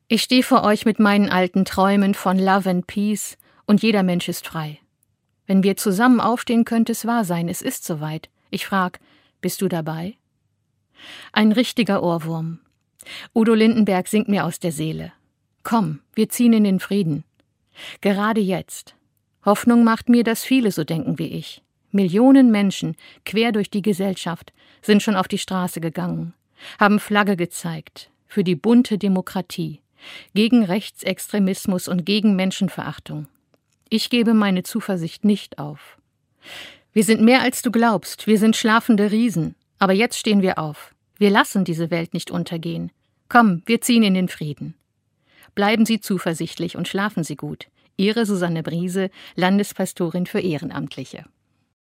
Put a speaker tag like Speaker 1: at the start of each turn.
Speaker 1: Ich stehe vor euch mit meinen alten Träumen von Love and Peace und jeder Mensch ist frei. Wenn wir zusammen aufstehen, könnte es wahr sein, es ist soweit. Ich frag, bist du dabei? Ein richtiger Ohrwurm. Udo Lindenberg singt mir aus der Seele. Komm, wir ziehen in den Frieden. Gerade jetzt. Hoffnung macht mir, dass viele so denken wie ich. Millionen Menschen, quer durch die Gesellschaft, sind schon auf die Straße gegangen, haben Flagge gezeigt für die bunte Demokratie, gegen Rechtsextremismus und gegen Menschenverachtung. Ich gebe meine Zuversicht nicht auf. Wir sind mehr als du glaubst, wir sind schlafende Riesen, aber jetzt stehen wir auf. Wir lassen diese Welt nicht untergehen. Komm, wir ziehen in den Frieden. Bleiben Sie zuversichtlich und schlafen Sie gut. Ihre Susanne Briese, Landespastorin für Ehrenamtliche.